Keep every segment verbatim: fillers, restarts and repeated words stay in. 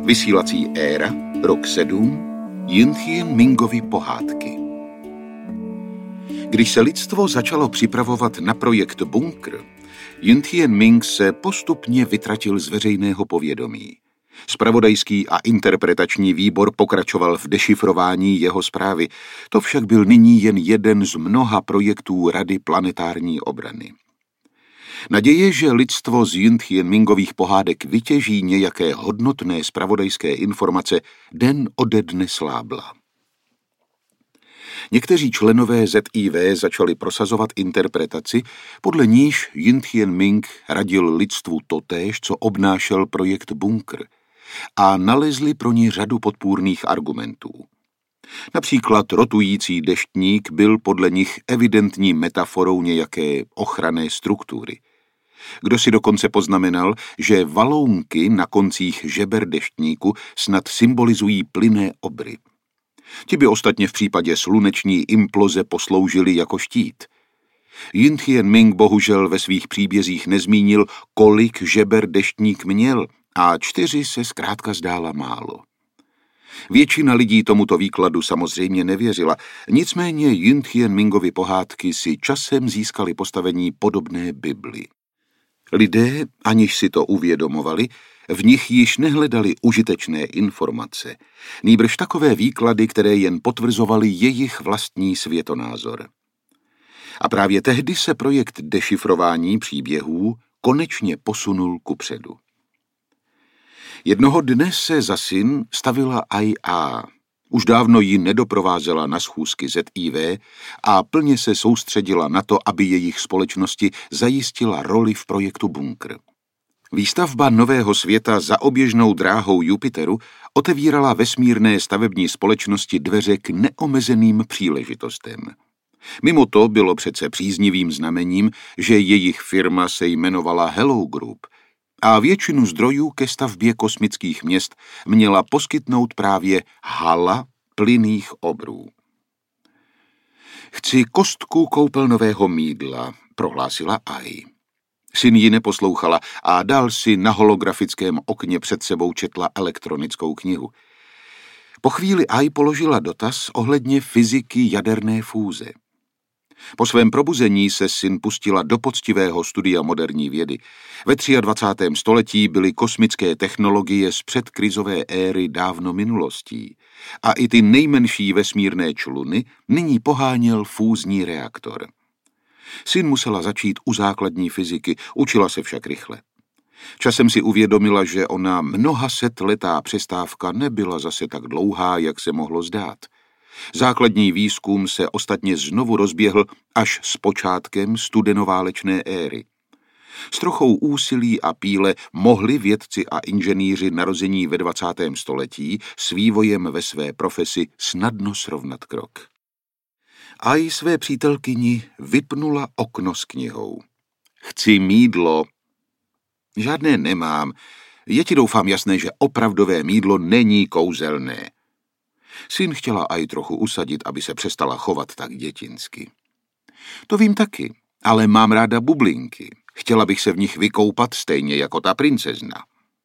Vysílací éra, rok sedm, Jin-Tien Mingovy pohádky. Když se lidstvo začalo připravovat na projekt Bunkr, Jin-Tien Ming se postupně vytratil z veřejného povědomí. Zpravodajský a interpretační výbor pokračoval v dešifrování jeho zprávy. To však byl nyní jen jeden z mnoha projektů Rady planetární obrany. Naděje, že lidstvo z Jin-Tien Mingových pohádek vytěží nějaké hodnotné zpravodajské informace, den ode dne slábla. Někteří členové Z I V začali prosazovat interpretaci, podle níž Jin-Tien Ming radil lidstvu totéž, co obnášel projekt Bunkr, a nalezli pro ní řadu podpůrných argumentů. Například rotující deštník byl podle nich evidentní metaforou nějaké ochranné struktury. Kdo si dokonce poznamenal, že valounky na koncích žeber deštníku snad symbolizují plynné obry. Ti by ostatně v případě sluneční imploze posloužili jako štít. Jin-Tien Ming bohužel ve svých příbězích nezmínil, kolik žeber deštník měl, a čtyři se zkrátka zdála málo. Většina lidí tomuto výkladu samozřejmě nevěřila, nicméně Jin-Tien Mingovy pohádky si časem získaly postavení podobné Bibli. Lidé, aniž si to uvědomovali, v nich již nehledali užitečné informace, nýbrž takové výklady, které jen potvrzovaly jejich vlastní světonázor. A právě tehdy se projekt dešifrování příběhů konečně posunul kupředu. Jednoho dne se za syn stavila Ai A. Už dávno ji nedoprovázela na schůzky Z I V a plně se soustředila na to, aby jejich společnosti zajistila roli v projektu Bunkr. Výstavba nového světa za oběžnou dráhou Jupiteru otevírala vesmírné stavební společnosti dveře k neomezeným příležitostem. Mimo to bylo přece příznivým znamením, že jejich firma se jmenovala Hello Group a většinu zdrojů ke stavbě kosmických měst měla poskytnout právě hala plynných obrů. Chci kostku koupelnového mýdla, prohlásila Ai. Syn ji neposlouchala a dál si na holografickém okně před sebou četla elektronickou knihu. Po chvíli Ai položila dotaz ohledně fyziky jaderné fúze. Po svém probuzení se syn pustila do poctivého studia moderní vědy. Ve dvacátém třetím století byly kosmické technologie z předkrizové éry dávno minulostí a i ty nejmenší vesmírné čluny nyní poháněl fúzní reaktor. Syn musela začít u základní fyziky, učila se však rychle. Časem si uvědomila, že ona mnoha setletá přestávka nebyla zase tak dlouhá, jak se mohlo zdát. Základní výzkum se ostatně znovu rozběhl až s počátkem studenoválečné éry. S trochou úsilí a píle mohli vědci a inženýři narození ve dvacátém století s vývojem ve své profesi snadno srovnat krok. Ai své přítelkyni vypnula okno s knihou. Chci mýdlo. Žádné nemám. Je ti doufám jasné, že opravdové mýdlo není kouzelné. Syn chtěla Ai trochu usadit, aby se přestala chovat tak dětinsky. To vím taky, ale mám ráda bublinky. Chtěla bych se v nich vykoupat stejně jako ta princezna.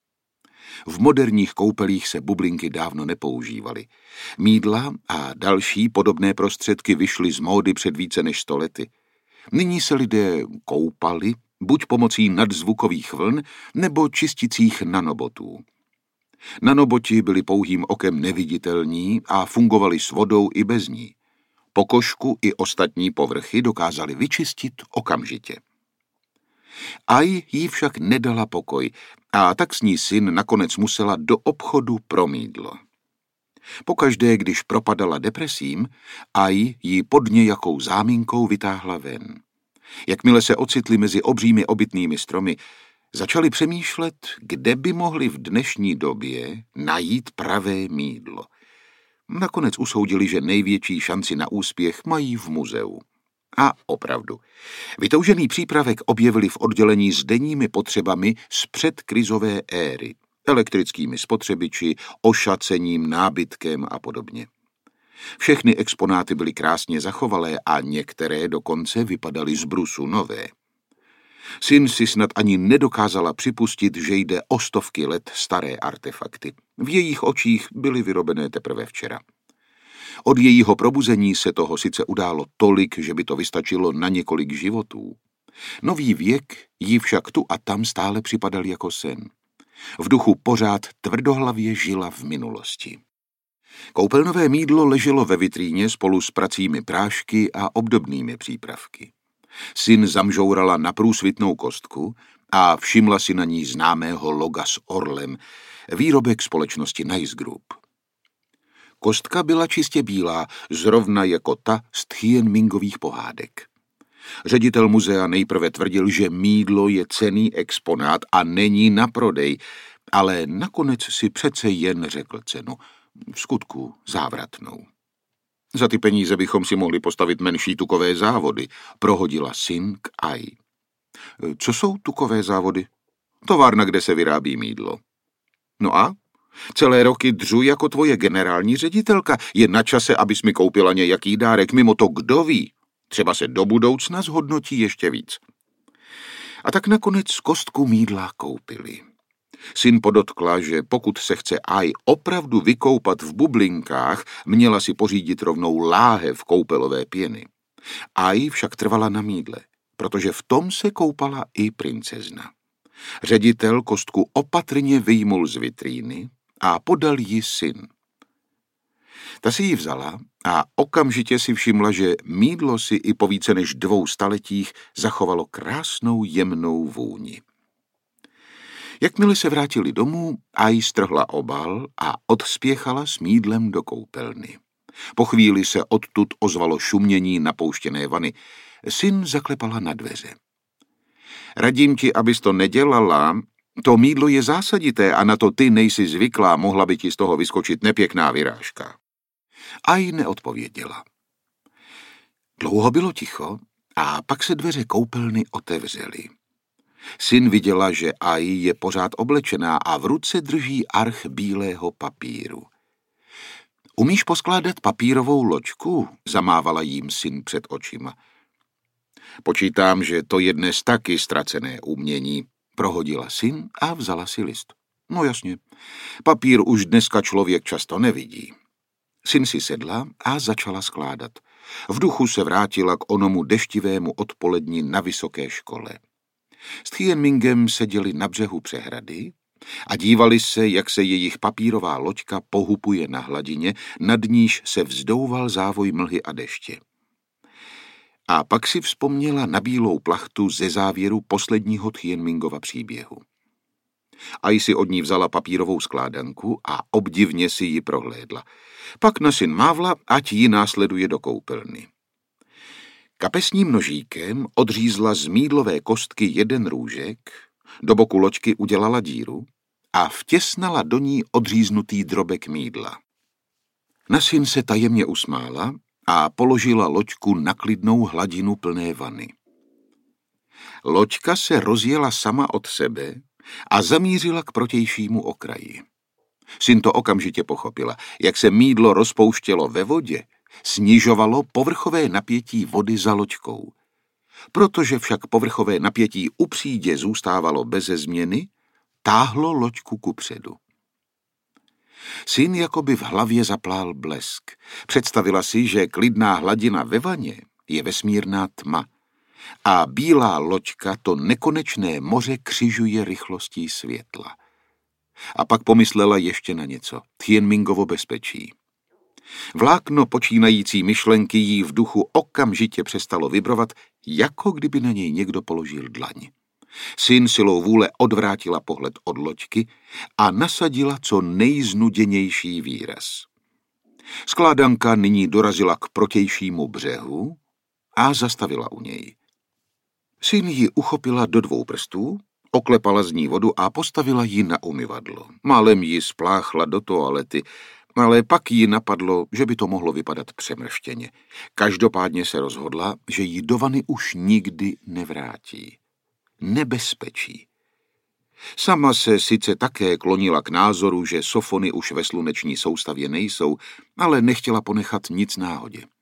V moderních koupelích se bublinky dávno nepoužívaly. Mýdla a další podobné prostředky vyšly z módy před více než sto lety. Nyní se lidé koupali buď pomocí nadzvukových vln nebo čisticích nanobotů. Nanoboti byli pouhým okem neviditelní a fungovali s vodou i bez ní. Pokožku i ostatní povrchy dokázali vyčistit okamžitě. Ai jí však nedala pokoj a tak s ní syn nakonec musela do obchodu pro mýdlo. Pokaždé, když propadala depresím, Ai ji pod nějakou záminkou vytáhla ven. Jakmile se ocitli mezi obřími obytnými stromy, začali přemýšlet, kde by mohli v dnešní době najít pravé mýdlo. Nakonec usoudili, že největší šanci na úspěch mají v muzeu. A opravdu, vytoužený přípravek objevili v oddělení s denními potřebami z předkrizové éry, elektrickými spotřebiči, ošacením, nábytkem a podobně. Všechny exponáty byly krásně zachovalé a některé dokonce vypadaly z brusu nové. Syn si snad ani nedokázala připustit, že jde o stovky let staré artefakty. V jejich očích byly vyrobené teprve včera. Od jejího probuzení se toho sice událo tolik, že by to vystačilo na několik životů. Nový věk jí však tu a tam stále připadal jako sen. V duchu pořád tvrdohlavě žila v minulosti. Koupelnové mýdlo leželo ve vitríně spolu s pracími prášky a obdobnými přípravky. Syn zamžourala na průsvitnou kostku a všimla si na ní známého loga s orlem, výrobek společnosti Nice Group. Kostka byla čistě bílá, zrovna jako ta z Tchien-mingových pohádek. Ředitel muzea nejprve tvrdil, že mýdlo je cenný exponát a není na prodej, ale nakonec si přece jen řekl cenu, v skutku závratnou. Za ty peníze bychom si mohli postavit menší tukové závody, prohodila syn k Ai. Co jsou tukové závody? Továrna, kde se vyrábí mýdlo. No a? Celé roky dřu jako tvoje generální ředitelka. Je na čase, abys mi koupila nějaký dárek. Mimo to, kdo ví? Třeba se do budoucna zhodnotí ještě víc. A tak nakonec kostku mýdla koupili. Syn podotkla, že pokud se chce Ai opravdu vykoupat v bublinkách, měla si pořídit rovnou láhev koupelové pěny. Ai však trvala na mýdle, protože v tom se koupala i princezna. Ředitel kostku opatrně vyjmul z vitríny a podal ji syn. Ta si ji vzala a okamžitě si všimla, že mýdlo si i po více než dvou staletích zachovalo krásnou jemnou vůni. Jakmile se vrátili domů, Ai strhla obal a odspěchala s mýdlem do koupelny. Po chvíli se odtud ozvalo šumění napouštěné vany. Syn zaklepala na dveře. Radím ti, abys to nedělala, to mýdlo je zásadité a na to ty nejsi zvyklá, mohla by ti z toho vyskočit nepěkná vyrážka. Ai neodpověděla. Dlouho bylo ticho a pak se dveře koupelny otevřely. Syn viděla, že Ai je pořád oblečená a v ruce drží arch bílého papíru. Umíš poskládat papírovou loďku? Zamávala jím syn před očima. Počítám, že to je dnes taky ztracené umění, prohodila syn a vzala si list. No jasně, papír už dneska člověk často nevidí. Syn si sedla a začala skládat. V duchu se vrátila k onomu deštivému odpoledni na vysoké škole. S Tchien-mingem seděli na břehu přehrady a dívali se, jak se jejich papírová loďka pohupuje na hladině, nad níž se vzdouval závoj mlhy a deště. A pak si vzpomněla na bílou plachtu ze závěru posledního Tchien-mingova příběhu. Ai si od ní vzala papírovou skládanku a obdivně si ji prohlédla. Pak na syn mávla, ať ji následuje do koupelny. Kapesním nožíkem odřízla z mýdlové kostky jeden růžek, do boku loďky udělala díru a vtěsnala do ní odříznutý drobek mýdla. Na syn se tajemně usmála a položila loďku na klidnou hladinu plné vany. Loďka se rozjela sama od sebe a zamířila k protějšímu okraji. Syn to okamžitě pochopila, jak se mýdlo rozpouštělo ve vodě, snižovalo povrchové napětí vody za loďkou. Protože však povrchové napětí u přídě zůstávalo beze změny, táhlo loďku kupředu. Syn jakoby v hlavě zaplál blesk. Představila si, že klidná hladina ve vaně je vesmírná tma a bílá loďka to nekonečné moře křižuje rychlostí světla. A pak pomyslela ještě na něco. Tchien-mingovo bezpečí. Vlákno počínající myšlenky jí v duchu okamžitě přestalo vibrovat, jako kdyby na něj někdo položil dlaň. Syn silou vůle odvrátila pohled od loďky a nasadila co nejznuděnější výraz. Skládanka nyní dorazila k protějšímu břehu a zastavila u něj. Syn ji uchopila do dvou prstů, oklepala z ní vodu a postavila ji na umyvadlo. Málem ji spláchla do toalety, ale pak jí napadlo, že by to mohlo vypadat přemrštěně. Každopádně se rozhodla, že ji do vany už nikdy nevrátí. Nebezpečí. Sama se sice také klonila k názoru, že sofony už ve sluneční soustavě nejsou, ale nechtěla ponechat nic náhodě.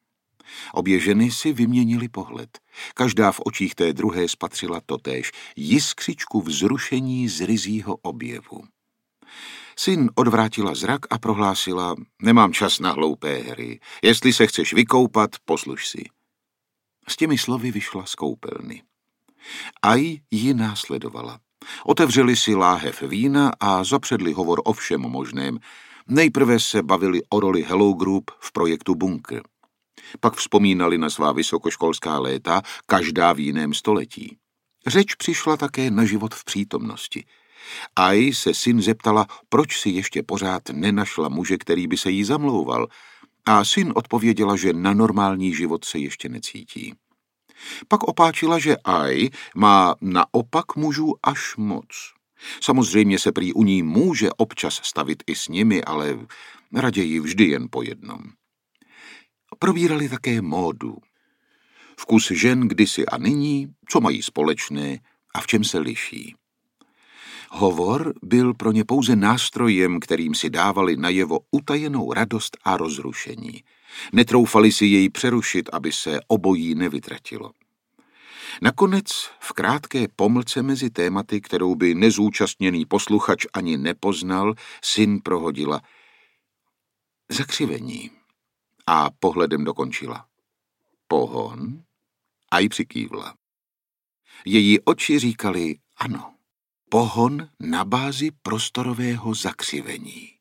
Obě ženy si vyměnily pohled. Každá v očích té druhé spatřila totéž, jiskřičku vzrušení z ryzího objevu. Syn odvrátila zrak a prohlásila: nemám čas na hloupé hry. Jestli se chceš vykoupat, posluš si. S těmi slovy vyšla z koupelny. Ai ji následovala. Otevřeli si láhev vína a zapředli hovor o všem možném. Nejprve se bavili o roli Hello Group v projektu Bunkr. Pak vzpomínali na svá vysokoškolská léta, každá v jiném století. Řeč přišla také na život v přítomnosti. Ai se syn zeptala, proč si ještě pořád nenašla muže, který by se jí zamlouval, a syn odpověděla, že na normální život se ještě necítí. Pak opáčila, že Ai má naopak mužů až moc. Samozřejmě se prý u ní může občas stavit i s nimi, ale raději vždy jen po jednom. Probírali také módu. Vkus žen kdysi a nyní, co mají společné a v čem se liší. Hovor byl pro ně pouze nástrojem, kterým si dávali najevo utajenou radost a rozrušení. Netroufali si jej přerušit, aby se obojí nevytratilo. Nakonec v krátké pomlce mezi tématy, kterou by nezúčastněný posluchač ani nepoznal, syn prohodila zakřivení a pohledem dokončila. Pohon? Ai přikývla. Její oči říkaly ano. Pohon na bázi prostorového zakřivení.